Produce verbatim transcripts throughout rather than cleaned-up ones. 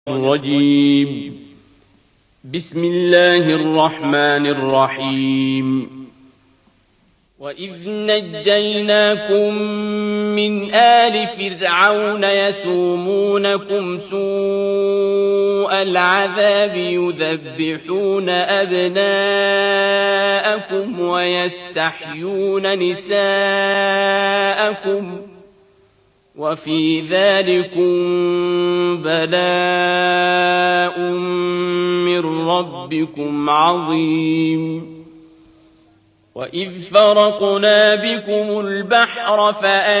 الرجيم. بسم الله الرحمن الرحيم. وإذ نجيناكم من آل فرعون يسومونكم سوء العذاب يذبحون أبناءكم ويستحيون نساءكم وفي ذلكم بلاء من ربكم عظيم. وإذ فرقنا بكم البحر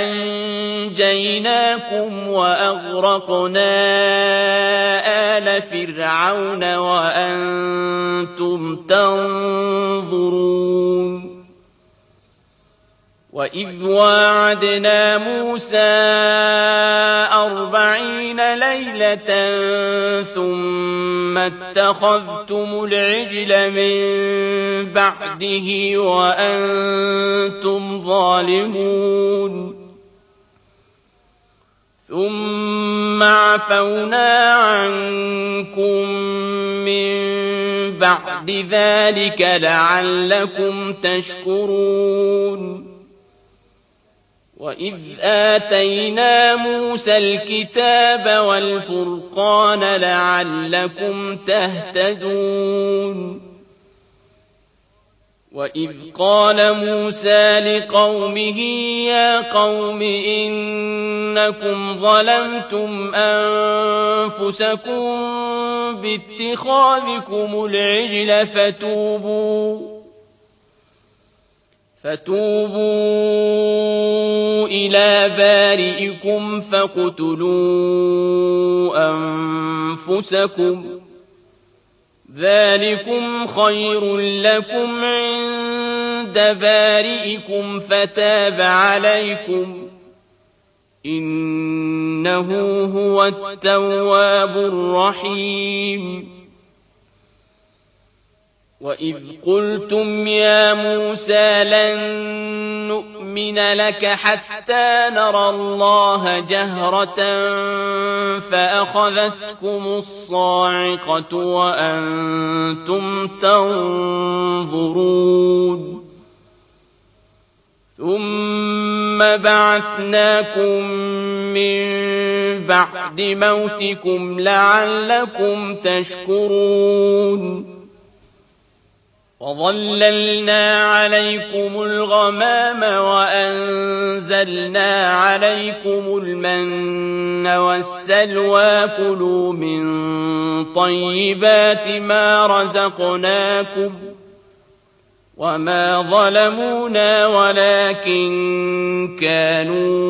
فأنجيناكم وأغرقنا آل فرعون وأنتم تنظرون. وإذ واعدنا موسى أربعين ليلة ثم اتخذتم العجل من بعده وأنتم ظالمون. ثم عفونا عنكم من بعد ذلك لعلكم تشكرون. وإذ آتينا موسى الكتاب والفرقان لعلكم تهتدون. وإذ قال موسى لقومه يا قوم إنكم ظلمتم أنفسكم باتخاذكم العجل فتوبوا فتوبوا إلى بارئكم فاقتلوا أنفسكم ذلكم خير لكم عند بارئكم فتاب عليكم إنه هو التواب الرحيم. وإذ قلتم يا موسى لن نؤمن لك حتى نرى الله جهرة فأخذتكم الصاعقة وأنتم تنظرون. ثم بعثناكم من بعد موتكم لعلكم تشكرون. وظللنا عليكم الغمام وأنزلنا عليكم المن والسلوى كلوا من طيبات ما رزقناكم وما ظلمونا ولكن كانوا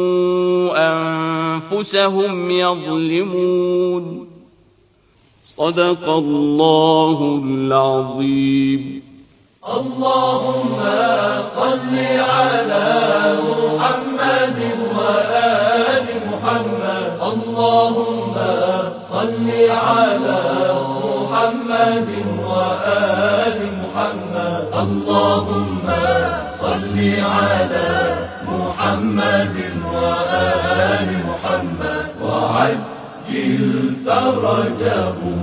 أنفسهم يظلمون. صدق الله العظيم. اللهم صل على محمد وآل محمد. اللهم صل على محمد وآل محمد. اللهم صل على محمد وآل محمد وعجل فرجهم.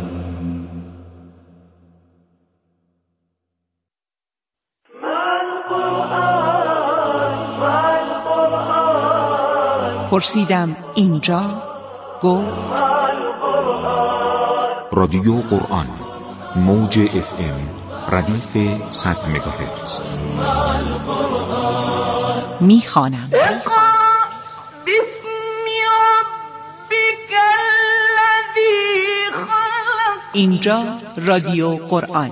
پرسیدم اینجا گفت رادیو قرآن موج اف ام ردیف صد مگاهرتز. میخوانم اینجا رادیو قرآن.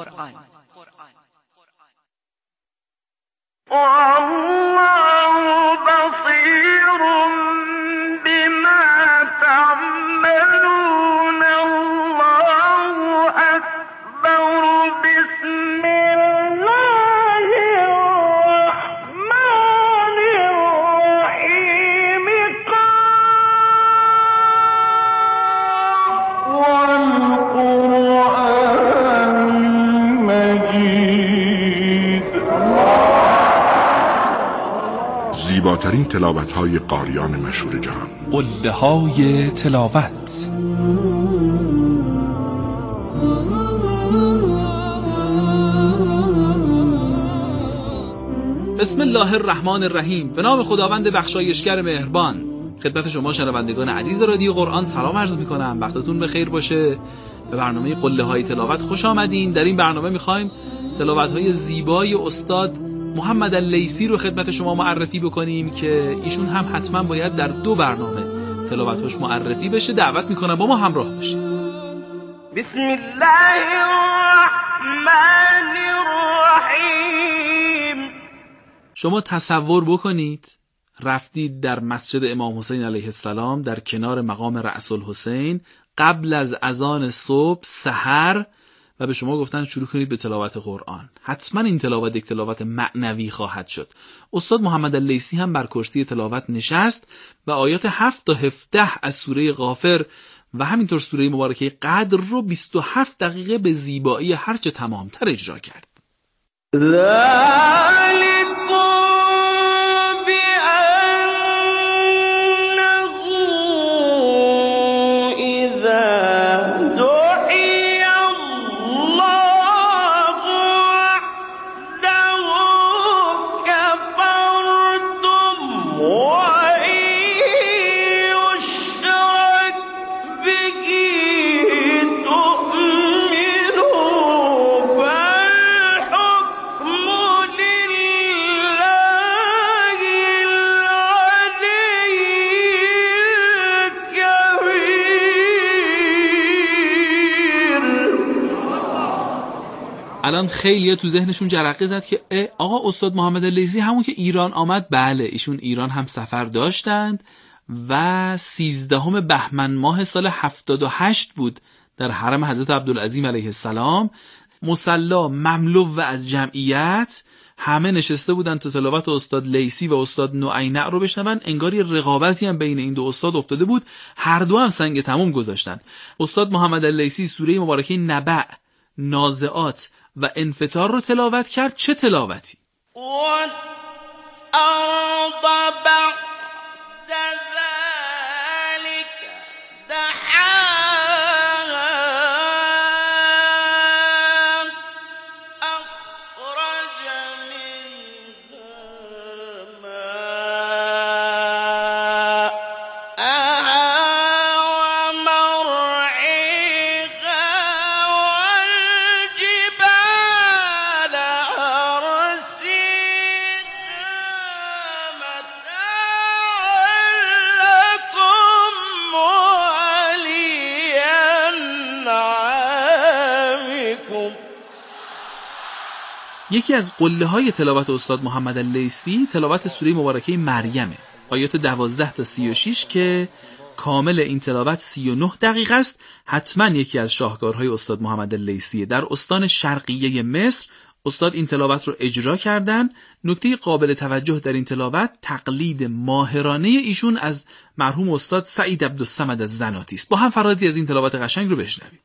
زیباترین تلاوت‌های قاریان مشهور جهان. قله‌های تلاوت بسم الله الرحمن الرحیم. به نام خداوند بخشایشگر مهربان. خدمت شما شنوندگان عزیز رادیو قرآن سلام عرض میکنم. وقتتون بخیر باشه. به برنامه قله های تلاوت خوش آمدین. در این برنامه میخوایم تلاوت های زیبای استاد محمد اللیثی رو خدمت شما معرفی بکنیم که ایشون هم حتما باید در دو برنامه تلاوت‌هاش معرفی بشه. دعوت میکنم با ما همراه باشید. بسم الله الرحمن الرحیم. شما تصور بکنید رفتید در مسجد امام حسین علیه السلام در کنار مقام رأس الحسین قبل از اذان صبح سحر و به شما گفتن شروع کنید به تلاوت قرآن. حتما این تلاوت یک تلاوت معنوی خواهد شد. استاد محمد اللیثی هم بر کرسی تلاوت نشست و آیات هفت تا هفده از سوره غافر و همینطور سوره مبارکه قدر رو بیست و هفت دقیقه به زیبایی هرچه تمامتر اجرا کرد. الان خیلی تو ذهنشون جرقه زد که آقا استاد محمد اللیثی همون که ایران آمد. بله، ایشون ایران هم سفر داشتند و سیزدهم بهمن ماه سال هفتاد و هشت بود در حرم حضرت عبدالعظیم علیه السلام. مصلا مملو و از جمعیت همه نشسته بودن تا تلاوت استاد لیثی و استاد نوعینع رو بشنون. انگار یه رقابتی هم بین این دو استاد افتاده بود. هر دو هم سنگ تموم گذاشتن. استاد محمد اللیثی سوره مبارکه نبأ، نازعات و انفطار رو تلاوت کرد. چه تلاوتی؟ یکی از قله های تلاوت استاد محمد اللیثی تلاوت سوره مبارکه مریمه، آیات دوازده تا سی و شش که کامل این تلاوت سی و نه دقیقه است. حتما یکی از شاهکارهای استاد محمد اللیثی. در استان شرقیه مصر استاد این تلاوت رو اجرا کردن. نکته قابل توجه در این تلاوت تقلید ماهرانه ایشون از مرحوم استاد سعید عبدالصمد از زناتی است. با هم فرازی از این تلاوت قشنگ رو بشنویم.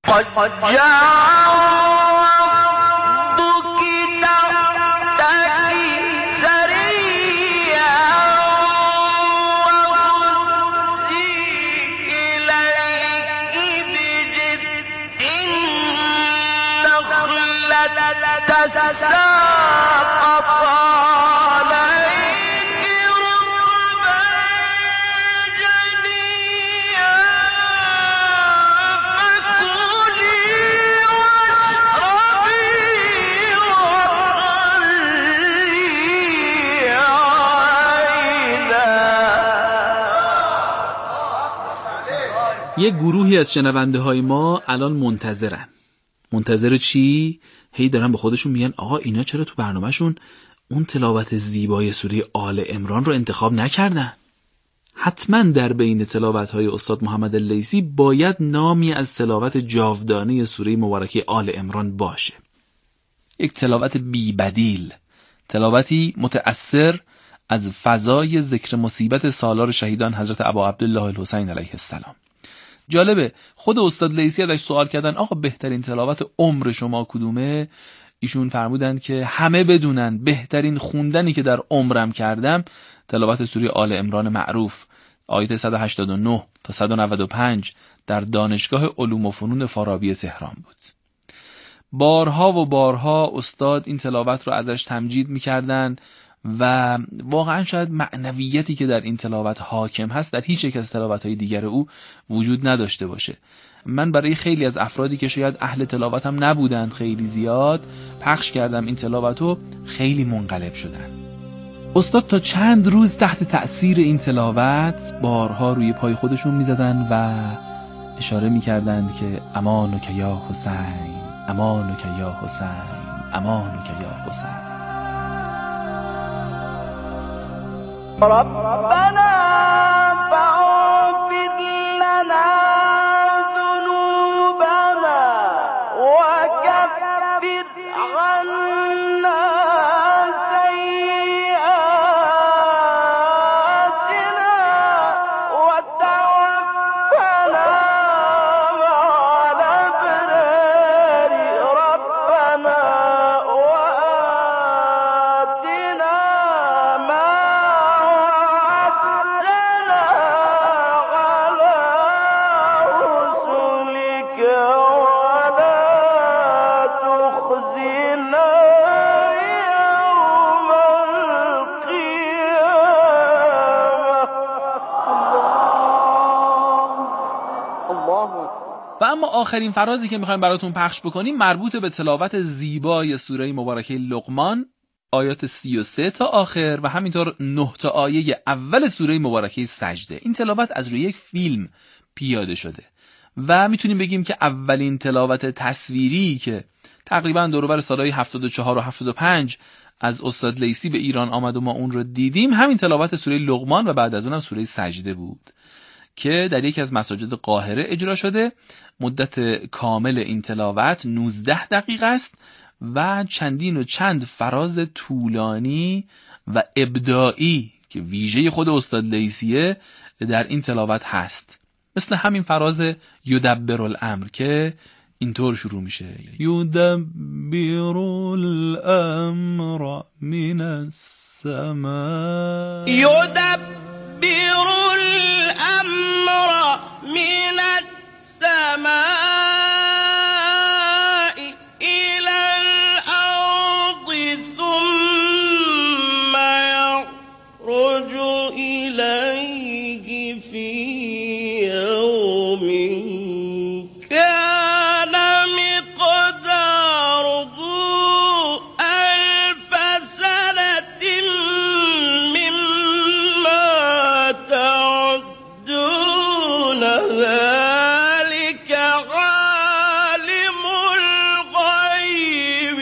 یه گروهی از شنونده های ما الان منتظرن. منتظر چی؟ هی دارن به خودشون میگن آقا اینا چرا تو برنامهشون اون تلاوت زیبای سوره آل عمران رو انتخاب نکردن؟ حتما در بین تلاوت های استاد محمد اللیثی باید نامی از تلاوت جاودانه سوره مبارکه آل عمران باشه. یک تلاوت بی بدیل، تلاوتی متأثر از فضای ذکر مصیبت سالار شهیدان حضرت ابا عبدالله الحسین علیه السلام. جالبه خود استاد لیثی ازش سوال کردن آقا بهترین تلاوت عمر شما کدومه؟ ایشون فرمودند که همه بدونن بهترین خوندنی که در عمرم کردم تلاوت سوره آل عمران معروف، آیات صد و هشتاد و نه تا صد و نود و پنج در دانشگاه علوم و فنون فارابی تهران بود. بارها و بارها استاد این تلاوت رو ازش تمجید می‌کردن و واقعا شاید معنویتی که در این تلاوت حاکم هست در هیچ یک از تلاوت‌های دیگر او وجود نداشته باشه. من برای خیلی از افرادی که شاید اهل تلاوت هم نبودند خیلی زیاد پخش کردم این تلاوتو، خیلی منقلب شدن. استاد تا چند روز تحت تأثیر این تلاوت بارها روی پای خودشون میزدن و اشاره میکردند که امانک یا حسین، امانک یا حسین، امانک یا حسین. ربنا فاغفر لنا ذنوبنا وكفر عنا سيئاتنا وتوفنا مع الأبرار ربنا وآتنا ما و اما آخرین فرازی که میخوایم براتون پخش بکنیم مربوط به تلاوت زیبای سوره مبارکه لقمان، آیات سی و سه تا آخر و همینطور نه تا آیه اول سوره مبارکه سجده. این تلاوت از روی یک فیلم پیاده شده و میتونیم بگیم که اولین تلاوت تصویری که تقریبا دور و بر سالهای هفتاد و چهار و هفتاد و پنج از استاد لیثی به ایران آمد و ما اون رو دیدیم، همین تلاوت سوره لقمان و بعد از اونم سوره سجده بود که در یکی از مساجد قاهره اجرا شده. مدت کامل این تلاوت نوزده دقیقه است و چندین و چند فراز طولانی و ابداعی که ویژه خود استاد لیثیه در این تلاوت هست، مثل همین فراز یدبر الامر که اینطور شروع میشه: یدبر الامر من السماء، یدبر الامر من السماء الى الارض ثم يخرج الیه فی یوم كان مقداره ألف سنة مما تعدون ذلك عالم الغيب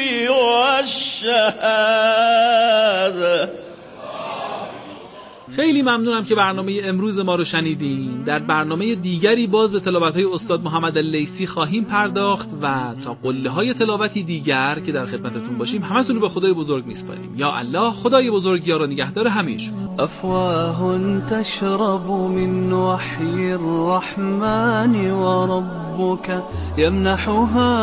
والشهادة. خیلی ممنونم که برنامه امروز ما رو شنیدین. در برنامه دیگری باز به تلاوت‌های استاد محمد اللیثی خواهیم پرداخت و تا قله‌های تلاوتی دیگر که در خدمتتون باشیم همتون رو به خدای بزرگ میسپاریم. یا الله، خدای بزرگ یار و نگهدار همه‌شون. أفواه تشرب من وحي الرحمن وربك يمنحها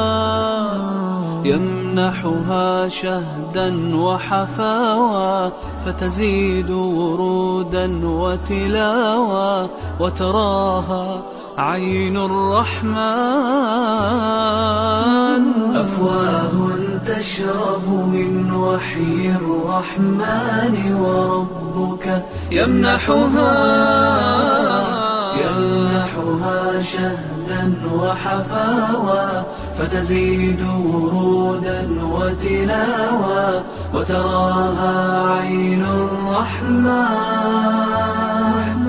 يمنحها شهدا وحفاوى فتزيد ورودا وتلاوى وتراها عين الرحمن. أفواه تشرب من وحي الرحمن وربك يمنحها يمنحها شهدا وحفاوى فتزيد ورودا وتلاوى وتراها عين الرحمن.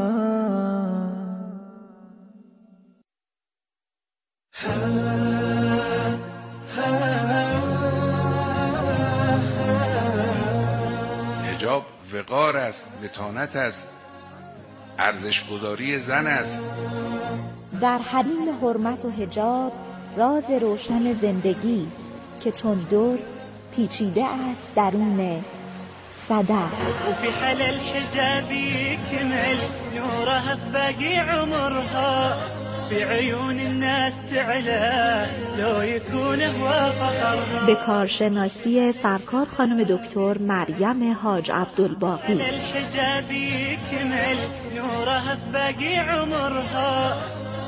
حجاب وقار است، متانت است، ارزش گذاری زن است. در حریم حرمت و حجاب راز روشن زندگی است که چون در پیچیده است درون صدف. وفي حل الحجاب يكمل نورها في باقي عمرها في عيون الناس تعلى لو يكون هو فخرها. به کارشناسی سرکار خانم دکتر مریم حاج عبدالباقی. الحجاب يكمل نورها في باقي عمرها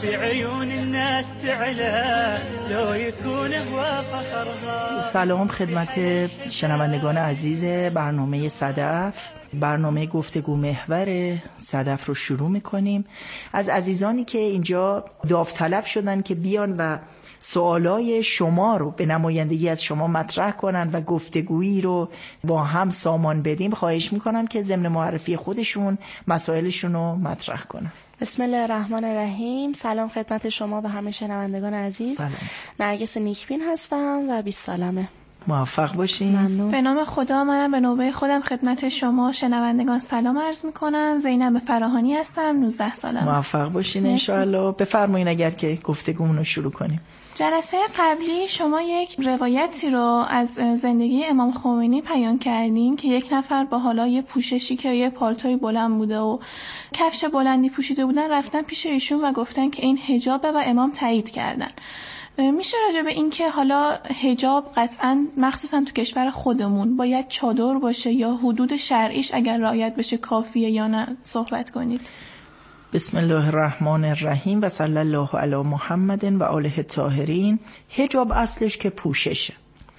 في عيون الناس تعلى لو يكون هو فخرها. سلام خدمت شنوندگان عزیز برنامه صدف. برنامه گفتگو محور صدف رو شروع میکنیم. از عزیزانی که اینجا داوطلب شدن که بیان و سوالای شما رو به نمایندگی از شما مطرح کنن و گفتگویی رو با هم سامان بدیم، خواهش میکنم که ضمن معرفی خودشون مسائلشون رو مطرح کنن. بسم الله الرحمن الرحیم. سلام خدمت شما و همه شنوندگان عزیز. سلام. نرگس نیکبین هستم و بیست سالمه. موفق باشین. ممنون. به نام خدا، منم به نوبه خودم خدمت شما شنوندگان سلام عرض میکنم. زینب فراهانی هستم، نوزده سالم. موفق باشین ان شاء الله. بفرمایید اگر که گفتگومون رو شروع کنیم. جلسه قبلی شما یک روایتی رو از زندگی امام خمینی بیان کردین که یک نفر با حالا یه پوششی که یه پالتوی بلند بوده و کفش بلندی پوشیده بودن رفتن پیش ایشون و گفتن که این حجابه و امام تایید کردن. میشه راجع به این که حالا حجاب قطعاً مخصوصاً تو کشور خودمون باید چادر باشه یا حدود شرعیش اگر رعایت بشه کافیه یا نه صحبت کنید؟ بسم الله الرحمن الرحیم و صلی الله علی محمد و آله الطاهرین. حجاب اصلش که پوششه،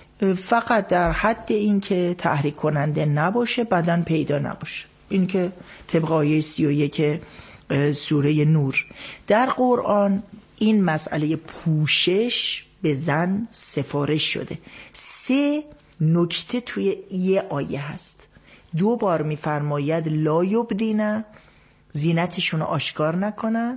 فقط در حد این که تحریک کننده نباشه، بدن پیدا نباشه. این که طبق آیه سی و یک سوره نور. در قرآن این مسئله پوشش به زن سفارش شده. سه نکته توی یه آیه هست. دو بار میفرماید لا یبدینه، زینتشون رو آشکار نکنن،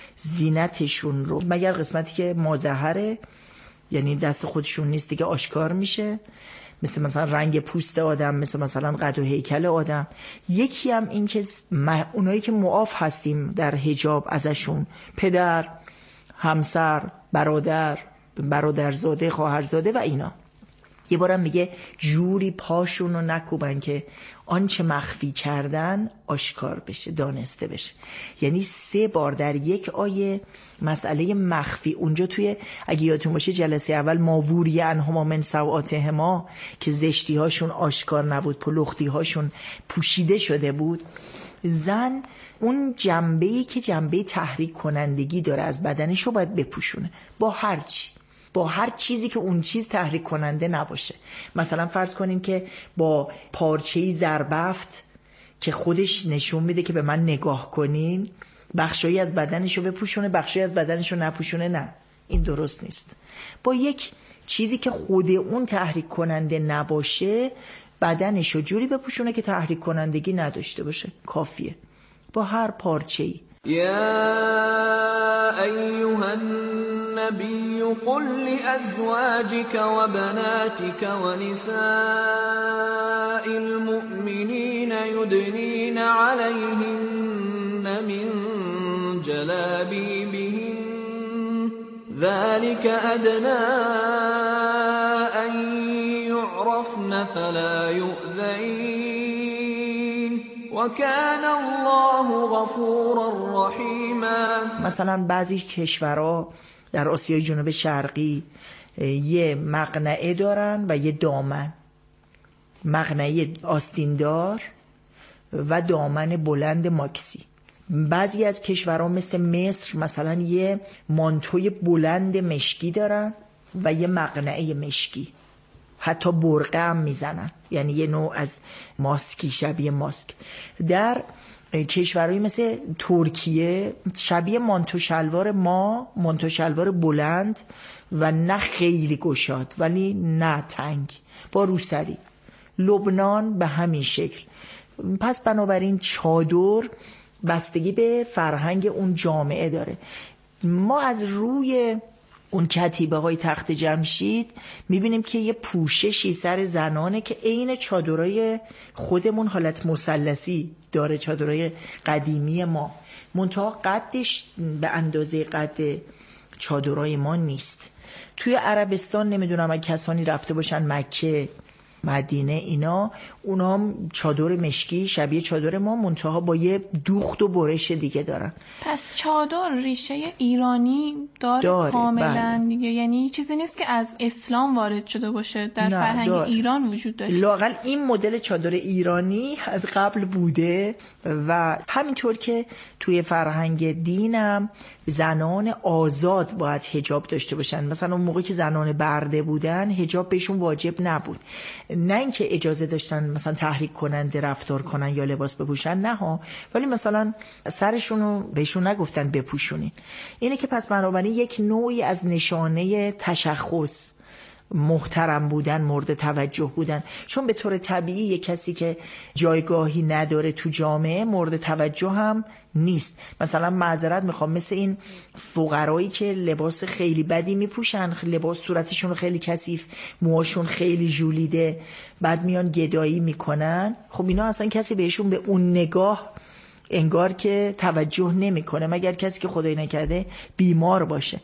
زینتشون رو مگر قسمتی که ماظهره، یعنی دست خودشون نیست دیگه آشکار میشه، مثل مثلا رنگ پوست آدم، مثل مثلا قد و هیکل آدم. یکی هم این که اونایی که معاف هستیم در حجاب ازشون، پدر، همسر، برادر، برادرزاده، خواهرزاده و اینا، یه بارم میگه جوری پاشون رو نکوبن که آنچه مخفی کردن آشکار بشه، دانسته بشه. یعنی سه بار در یک آیه مسئله مخفی. اونجا توی اگه یادتون باشه جلسه اول ماووری انهما من سوآتهما که زشتی هاشون آشکار نبود، پلختی هاشون پوشیده شده بود. زن اون جنبه‌ای که جنبه تحریک کنندگی داره از بدنش رو باید بپوشونه با هر چی، با هر چیزی که اون چیز تحریک کننده نباشه. مثلا فرض کنیم که با پارچه‌ای زربفت که خودش نشون میده که به من نگاه کنین، بخشایی از بدنش رو بپوشونه، بخشایی از بدنش رو نپوشونه. نه، این درست نیست. با یک چیزی که خود اون تحریک کننده نباشه بدنش رو جوری بپوشونه که تحریک کنندگی نداشته باشه، کافیه. با هر پارچه‌ای. یا ایها النبی قل لأزواجك وبناتك ونساء المؤمنین يدنين عليهن من جلابيبهن ذلك ادنى ان يعرفن فلا يؤذين وكان الله غفورا رحیما. مثلا بعضی کشورها در آسیای جنوب شرقی یه مقنعه دارن و یه دامن، مقنعه آستیندار و دامن بلند ماکسی. بعضی از کشورها مثل مصر مثلا یه مانتوی بلند مشکی دارن و یه مقنعه مشکی، حتی برقه هم میزنن، یعنی یه نوع از ماسکی، شبیه ماسک. در کشورهایی مثل ترکیه شبیه مانتو شلوار ما، مانتو شلوار بلند و نه خیلی گشاد ولی نه تنگ، با روسری. لبنان به همین شکل. پس بنابراین چادر بستگی به فرهنگ اون جامعه داره. ما از روی اون کتیبه های تخت جمشید میبینیم که یه پوششی سر زنانه که عین چادرای خودمون حالت مثلثی داره، چادرای قدیمی ما، منتها قدش به اندازه قد چادرای ما نیست. توی عربستان نمیدونم اگه کسانی رفته باشن مکه مدینه اینا، اونا هم چادر مشکی شبیه چادر ما منتها با یه دوخت و برش دیگه دارن. پس چادر ریشه ایرانی داره, داره کاملا بله. دیگه یعنی چیزی نیست که از اسلام وارد شده باشه، در فرهنگ داره. ایران وجود داشته. لااقل این مدل چادر ایرانی از قبل بوده و همینطور که توی فرهنگ دینم زنان آزاد باید حجاب داشته باشن. مثلا اون موقع که زنان برده بودن حجاب بهشون واجب نبود، نه اینکه اجازه داشتن مثلا تحریک کننده رفتار کنن یا لباس بپوشن، نه ها، ولی مثلا سرشونو بهشون نگفتن بپوشونین. اینه که پس بنابراین یک نوعی از نشانه تشخص محترم بودن، مورد توجه بودن، چون به طور طبیعی یک کسی که جایگاهی نداره تو جامعه مورد توجه هم نیست. مثلا معذرت میخوام، مثل این فقرایی که لباس خیلی بدی میپوشن، لباس صورتشون رو خیلی کثیف، موهاشون خیلی ژولیده، بعد میان گدایی میکنن، خب اینا اصلا کسی بهشون به اون نگاه انگار که توجه نمیکنه، مگر کسی که خدای نکرده بیمار باشه.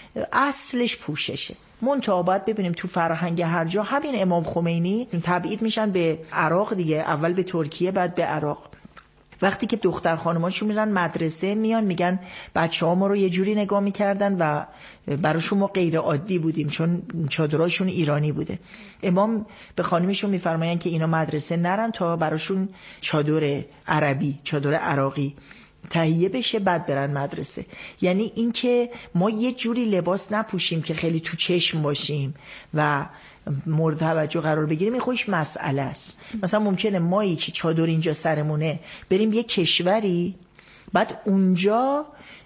اصلش پوششه. منتها باید ببینیم تو فرهنگ هر جا، همین امام خمینی تبعید میشن به عراق دیگه، اول به ترکیه بعد به عراق. وقتی که دختر خانماشون میرن مدرسه میان میگن بچه ها ما رو یه جوری نگاه میکردن و براشون ما غیر عادی بودیم چون چادراشون ایرانی بوده. امام به خانمشون میفرماین که اینا مدرسه نرن تا براشون چادر عربی، چادر عراقی تهیه بشه بعد برن مدرسه. یعنی این که ما یه جوری لباس نپوشیم که خیلی تو چشم باشیم و مورد توجه قرار بگیریم، این خودش مسئله است. مثلا ممکنه مایی که چادر اینجا سرمونه بریم یه کشوری، بعد اونجا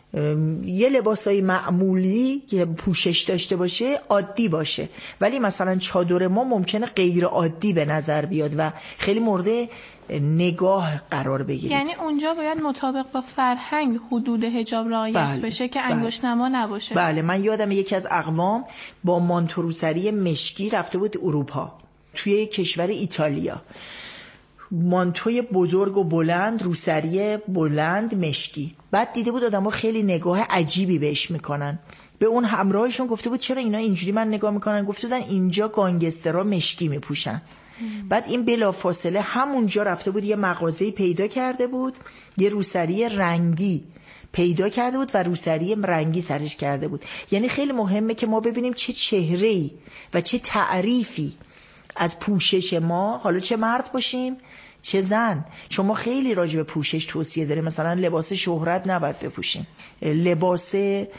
یه لباسای معمولی که پوشش داشته باشه عادی باشه، ولی مثلا چادر ما ممکنه غیر عادی به نظر بیاد و خیلی مورد نگاه قرار بگیره. یعنی اونجا باید مطابق با فرهنگ حدود حجاب رعایت بله. بشه که انگشت نما نباشه. بله، من یادم یکی از اقوام با مانتو روسری مشکی رفته بود اروپا، توی کشور ایتالیا، مانتوی بزرگ و بلند، روسری بلند مشکی. بعد دیده بود آدم‌ها خیلی نگاه عجیبی بهش میکنن. به اون همراهشون گفته بود چرا اینا اینجوری من نگاه میکنن؟ گفته بودن اینجا گانگسترها مشکی میپوشن. بعد این بلافاصله همونجا رفته بود یه مغازه‌ای پیدا کرده بود، یه روسری رنگی پیدا کرده بود و روسری رنگی سرش کرده بود. یعنی خیلی مهمه که ما ببینیم چه چهره‌ای و چه تعریفی از پوشش ما، حالا چه مرد باشیم چه زن، چون ما خیلی راجع به پوشش توصیه داریم. مثلا لباس شهرت نباید بپوشیم، لباس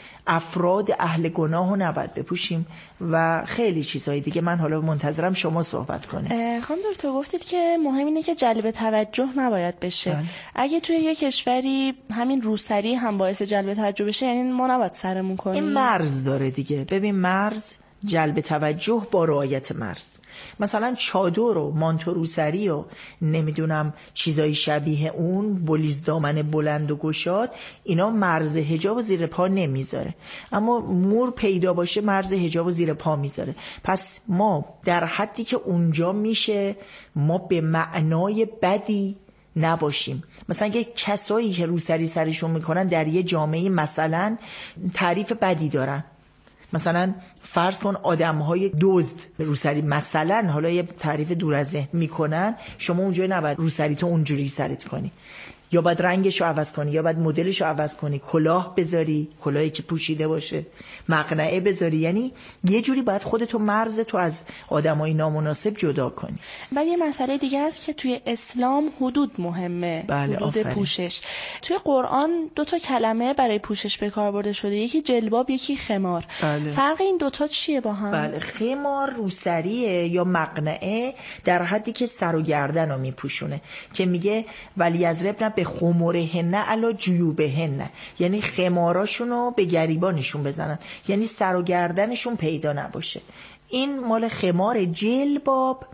افراد اهل گناه رو نباید بپوشیم و خیلی چیزهای دیگه. من حالا منتظرم شما صحبت کنید. خانم دکتر گفتید که مهم اینه که جلب توجه نباید بشه. بله. اگه توی یه کشوری همین روسری هم باعث جلب توجه بشه، یعنی ما نباید سرمون کنیم. این مرز داره دیگه. ببین مرز، جلب توجه با رعایت مرز. مثلا چادر و مانتو روسری و نمیدونم چیزای شبیه اون، بلیز دامن بلند و گشاد، اینا مرز حجاب زیر پا نمیذاره، اما مور پیدا باشه مرز حجاب زیر پا میذاره. پس ما در حدی که اونجا میشه ما به معنای بدی نباشیم. مثلا یه کسایی که روسری سرشون میکنن در یه جامعه مثلا تعریف بدی دارن، مثلا فرض کن آدم‌های دزد روسری مثلا، حالا یه تعریف دور از ذهن میکنن، شما اونجا نباید روسری تو اونجوری سرت کنی، یا باید رنگش رو عوض کنی، یا باید مدلش رو عوض کنی، کلاه بذاری، کلاهی که پوشیده باشه، مقنعه بذاری. یعنی یه جوری باید خودتو مرز تو از آدمای نامناسب جدا کنی. بعد یه مسئله دیگه هست که توی اسلام حدود مهمه. بله، حدود آفرین. پوشش. توی قرآن دو تا کلمه برای پوشش به کار برده شده، یکی جلباب، یکی خمار. بله. فرق این دوتا چیه با هم؟ بله، خمار روسریه یا مقنعه در حدی که سر و گردن رو میپوشونه، که میگه ولی یضربن به خمورهن علی جیوبهن، یعنی خماراشون رو به گریبانشون بزنن، یعنی سر و گردنشون پیدا نباشه. این مال خمار. جلباب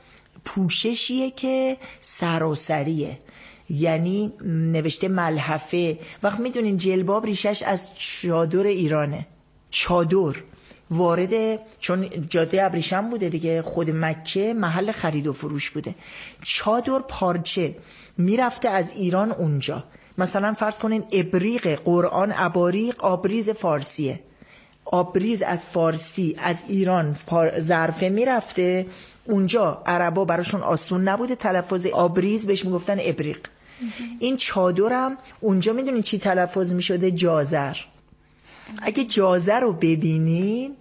پوششیه که سراسریه، یعنی نوشته ملحفه. وقت میدونین جلباب ریشش از چادر ایرانه. چادر وارد، چون جاده ابریشم بوده دیگه، خود مکه محل خرید و فروش بوده، چادر پارچه میرفته از ایران اونجا. مثلا فرض کنین ابریق قرآن اباریق آبریز فارسیه، آبریز از فارسی از ایران ظرفه میرفته، اونجا عربا براشون آسون نبوده تلفظ آبریز، بهش میگفتن ابریق. این چادرم اونجا میدونین چی تلفظ میشده؟ جازر. اگه جازر رو ببینین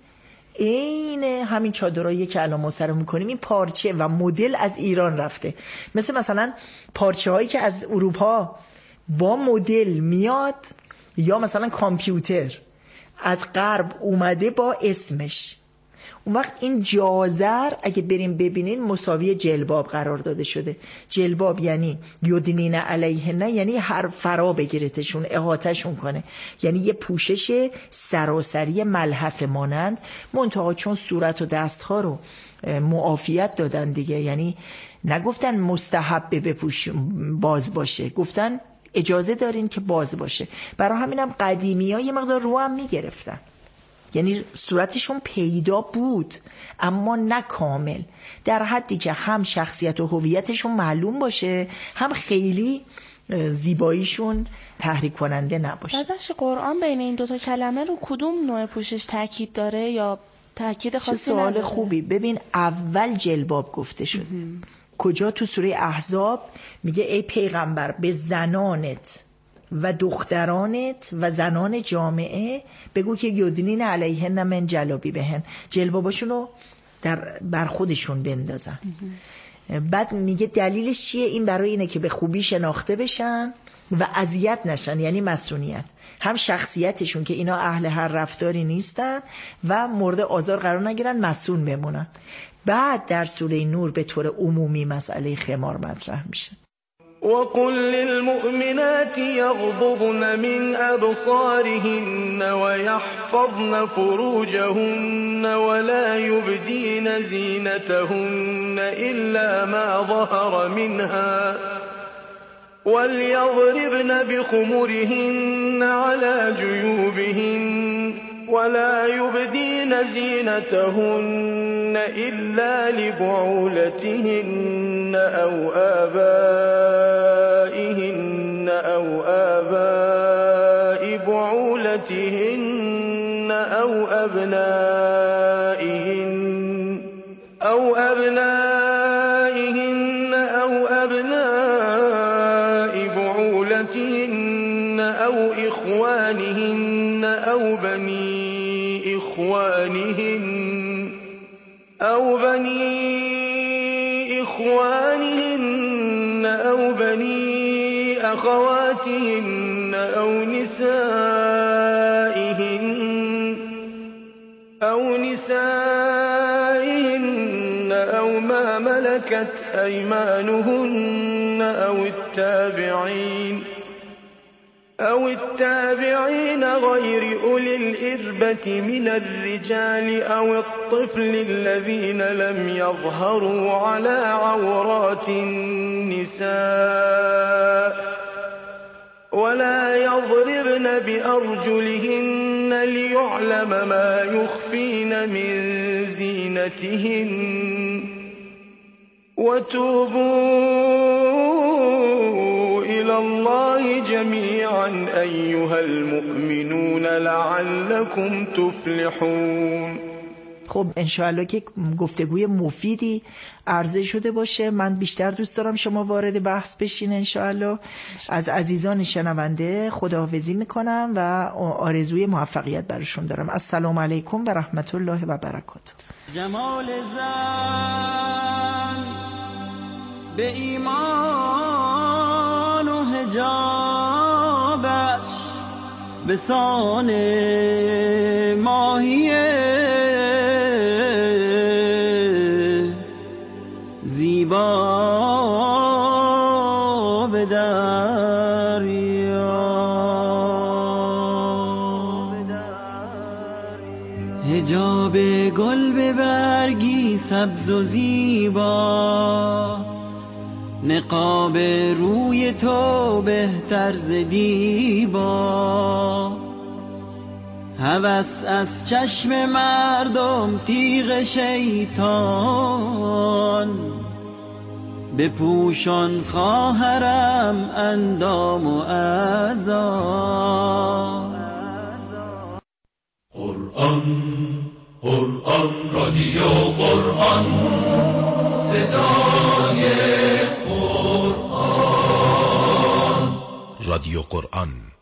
این همین چادرایی که الان ما سر میکنیم این پارچه و مدل از ایران رفته. مثل مثلا پارچه هایی که از اروپا با مدل میاد، یا مثلا کامپیوتر از غرب اومده با اسمش. اون وقت این جازر اگه بریم ببینین مساوی جلباب قرار داده شده. جلباب یعنی یدنین علیهن، یعنی هر فرا بگیرتشون، احاطهشون کنه، یعنی یه پوشش سراسری ملحفه مانند، منتها چون صورت و دستها رو معافیت دادن دیگه، یعنی نگفتن مستحب بپوش باز باشه، گفتن اجازه دارین که باز باشه. برای همینم قدیمی ها یه مقدار رو هم میگرفتن، یعنی صورتشون پیدا بود اما نه کامل، در حدی که هم شخصیت و هویتشون معلوم باشه، هم خیلی زیباییشون تحریک کننده نباشه. بعدش قرآن بین این دوتا کلمه رو کدوم نوع پوشش تاکید داره یا تاکید خاصی نداره؟ سوال خوبی. ببین اول جلباب گفته شده. کجا؟ تو سوره احزاب میگه ای پیغمبر به زنانت و دخترانت و زنان جامعه بگو که یدنین علیهن من جلابی بهن، جلباباشون رو در بر خودشون بندازن. بعد میگه دلیلش چیه؟ این برای اینه که به خوبی شناخته بشن و اذیت نشن، یعنی مسئولیت، هم شخصیتشون که اینا اهل هر رفتاری نیستن و مورد آزار قرار نگیرن، مسئول بمونن. بعد در سوره نور به طور عمومی مسئله خمار مطرح میشه. وقل للمؤمنات يغضضن من أبصارهن ويحفظن فروجهن ولا يبدين زينتهن إلا ما ظهر منها وليضربن بخمرهن على جيوبهن ولا يبدين زينتهن إلا لبعولتهن أو آبائهن أو آباء بعولتهن أو أبنائهن أو أبنائهن أو أبناء بعولتهن أو إخوانهن أو بني إخوانهن أو بني إخوانهن أو بني أخواتهن أو نسائهن أو نسائهن أو ما ملكت أيمانهن أو التابعين أو التابعين غير أولي الإربة من الرجال أو الطفل الذين لم يظهروا على عورات النساء ولا يضربن بأرجلهن ليعلم ما يخفين من زينتهن وتوبوا إلى الله جميعا أيها المؤمنون لعلكم تفلحون. خب انشاءالله که گفتگوی مفیدی عرضه شده باشه. من بیشتر دوست دارم شما وارد بحث بشین انشاءالله. از عزیزان شنونده خداحافظی میکنم و آرزوی موفقیت برشون دارم. السلام علیکم و رحمت الله و برکاته. جمال زن به ایمان و حجابش به سان ماهیه زیبا به دریا حجاب گل به برگی سبز و زیبا نقاب روی تو بهتر ز دیبا هوس از چشم مردم تیغ شیطان بپوشان خواهرم اندام و اعضا. قرآن قرآن رادیو قرآن صدای قرآن رادیو قرآن